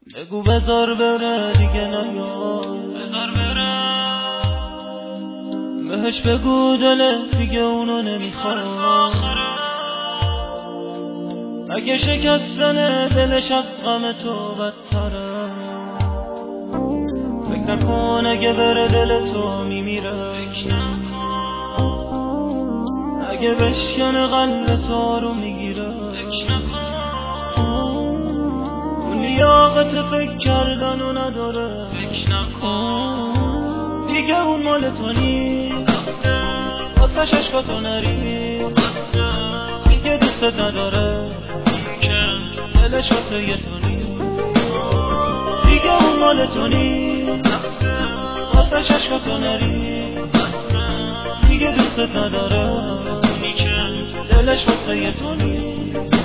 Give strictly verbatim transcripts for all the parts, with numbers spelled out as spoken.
بگو بذار بره دیگه نیاد، بذار بره بهش بگو دلت دیگه اونو نمیخواد. اگه شکستن دلش از غم تو بدتره، فکر نکن اگه بره دل تو میمیره. اگه بشکنه قلب تو رو میگیره. اون لیاقت فکر کردن و نداره. فکر نکن دیگه اون مال تو نیست، واسه عشقاتو نری. دیگه دوستت نداره، دلش واسه یه تو نیست. دیگه اون مال تو نیست، واسه عشقاتو نری. دیگه دوستت نداره، دلش واسه یه تو نیست.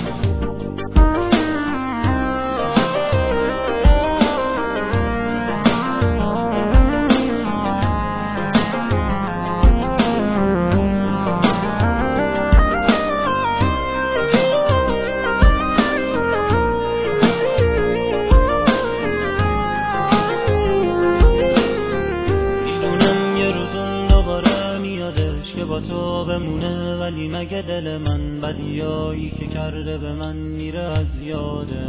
که با تو بمونه، ولی مگه دل من بدیایی که کرده به من میره از یاده.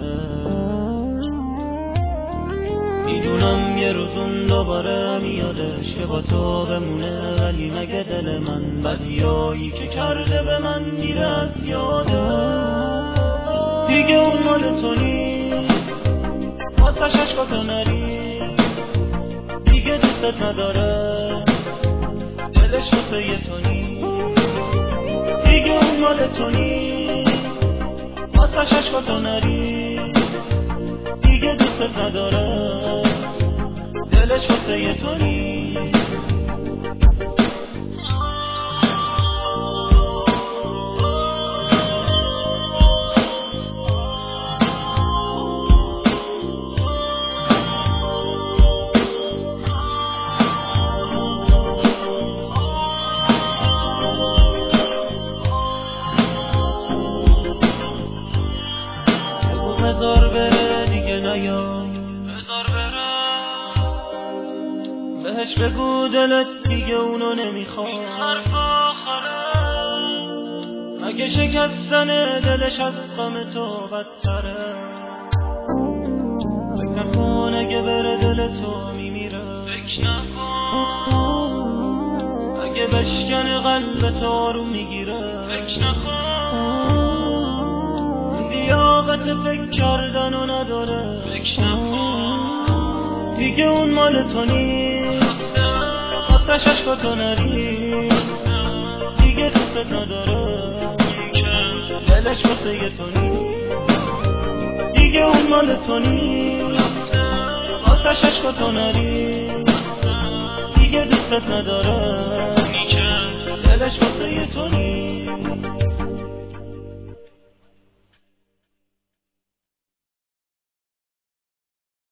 میدونم یه روز اون دوباره میادش که با تو بمونه، ولی مگه دل من بدیایی که کرده به من میره از یاده. دیگه اون مال تو نیست، واسه عشقاتو نری. دیگه دوستت نداره، دلش واسه یه تو نیست. دیگه اون مال تو نیست، واسه عشقاتو نری. دیگه دوستت نداره، دلش واسه یه تو نیست. بذار بره دیگه نیاد، بذار بره بهش بگو دلت دیگه اونو نمیخواد. این حرف آخره. اگه شکستن دلش از غم تو بدتره، فکر نکن اگه بره دل تو میمیره. فکر نکن اگه بشکنه قلب تو رو میگیره. فکر نکن لیاقت فکر کردن و نداره. فکر نکن دیگه اون مال تو نیست، واسه عشقاتو نری. دیگه دوستت نداره، دلش واسه یه تو نیست. دیگه اون مال تو نیست، واسه عشقاتو نری. دیگه دوستت نداره، دلش واسه یه تو نیست.